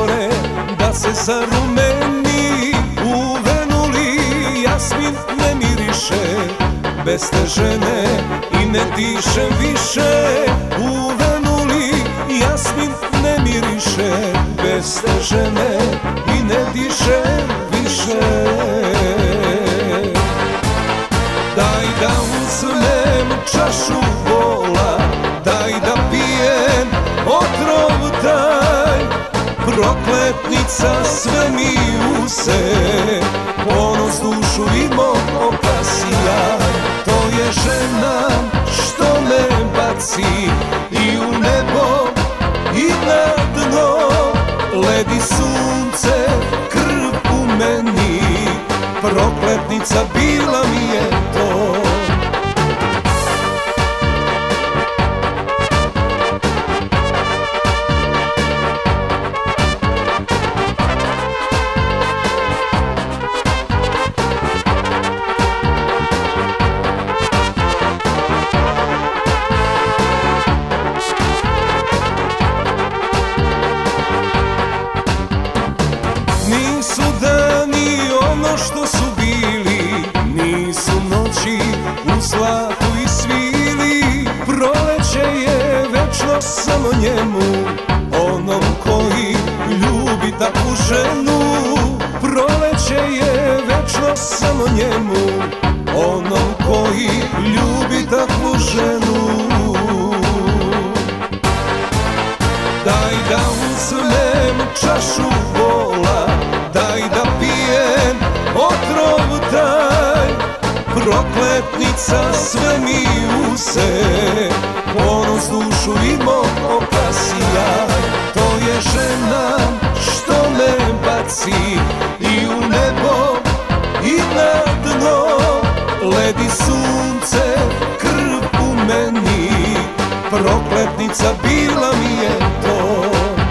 zore da se zarumeni, u venuli jasmin ne miriše, bez te žene i ne dišem više. U venuli jasmin ne miriše, bez te žene i ne dišem više. Daj da uzmem čašu bola, daj da pijem otrov taj, prokletnica sve mi use, ponos dušu i mog oka sjaj. To je žena što me baci i u nebo i na dno, led i sunce, krv u meni, prokletnica bila mi je to. Nisu dani ono što su bili, nisu noći u zlatu i svili. Proleće je večno samo njemu, onom koji ljubi takvu ženu. Proleće je večno samo njemu, onom koji ljubi takvu ženu. Daj da uzmem čašu bola, daj da pijem otrov taj, prokletnica sve mi use, ponos dušu i mog oka sjaj. To je žena što me baci i u nebo i na dno, led i sunce, krv u meni, prokletnica bila mi je to.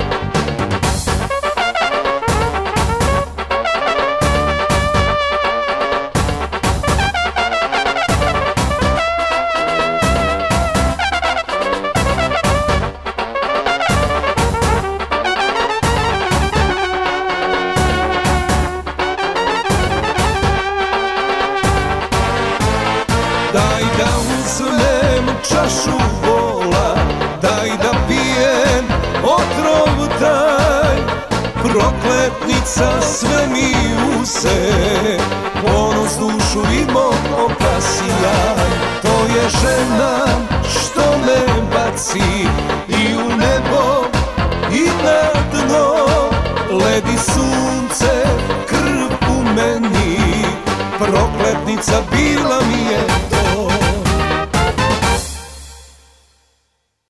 Daj da uzmem čašu bola, daj da pijem otrov taj, prokletnica sve mi use, ponos dušu i mog oka sjaj. To je žena što me baci i u nebo i na dno, led i sunce, krv u meni, prokletnica bila mi je